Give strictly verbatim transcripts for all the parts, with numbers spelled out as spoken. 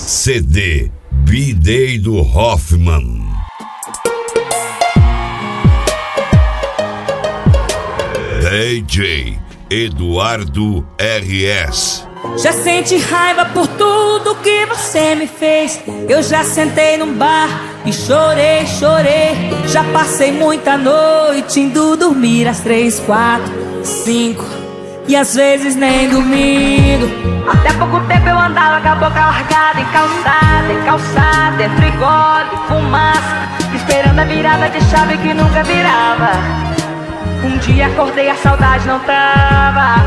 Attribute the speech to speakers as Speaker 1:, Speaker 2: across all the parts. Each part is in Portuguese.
Speaker 1: C D B-Day do Hoffman. D J Eduardo R S.
Speaker 2: Já senti raiva por tudo que você me fez. Eu já sentei num bar e chorei, chorei. Já passei muita noite indo dormir às três, quatro, cinco e às vezes nem dormindo. Até pouco tempo eu andava com a boca largada, encalçada, encalçada, entre gole e fumaça, esperando a virada de chave que nunca virava. Um dia acordei, a saudade não tava.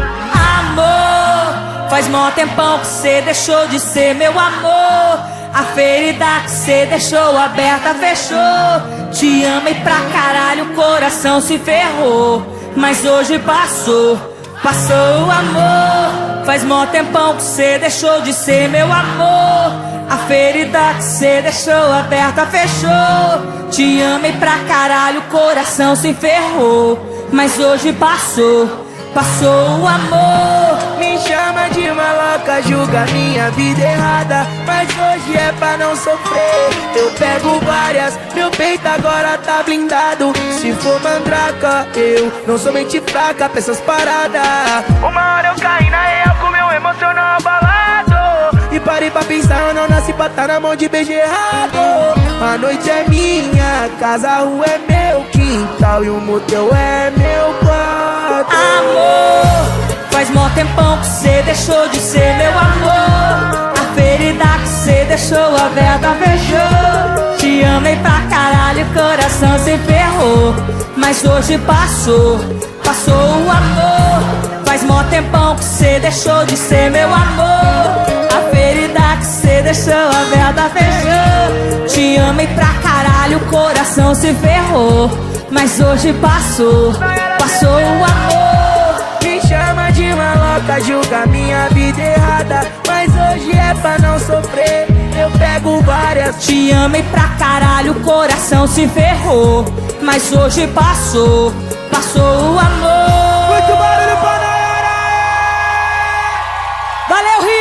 Speaker 2: Amor, faz mó tempão que cê deixou de ser meu amor. A ferida que cê deixou aberta fechou. Te amei pra caralho, o coração se ferrou. Mas hoje passou, passou o amor. Faz mó tempão que cê deixou de ser meu amor. A ferida que cê deixou aberta fechou. Te amei pra caralho, o coração se ferrou. Mas hoje passou, passou o amor.
Speaker 3: Me chama de maloca, julga minha vida errada, mas hoje é pra não sofrer. Eu pego várias, meu peito agora tá blindado. Se for mandraca, eu não sou mente fraca pra essas paradas. Uma hora eu caí na real com meu emocional abalado. E parei pra pensar, eu não nasci pra tá na mão de beijo errado. A noite é minha, casa, a rua é meu quintal e o motel é meu quarto.
Speaker 2: Amor, faz mó tempão que cê deixou de ser meu amor. A ferida que cê deixou aberta fechou. Te amei pra caralho, o coração se ferrou. Mas hoje passou, passou o amor. Faz mó tempão que cê deixou de ser meu amor. A ferida que cê deixou aberta fechou. Te amei pra caralho, o coração se ferrou. Mas hoje passou, passou o amor.
Speaker 3: Me chama de maloca, julga minha vida errada, mas hoje é pra não sofrer. Eu pego várias.
Speaker 2: Te amei pra caralho, o coração se ferrou. Mas hoje passou, passou o amor.
Speaker 3: Muito barulho pra Nayara!
Speaker 2: Valeu, Rio!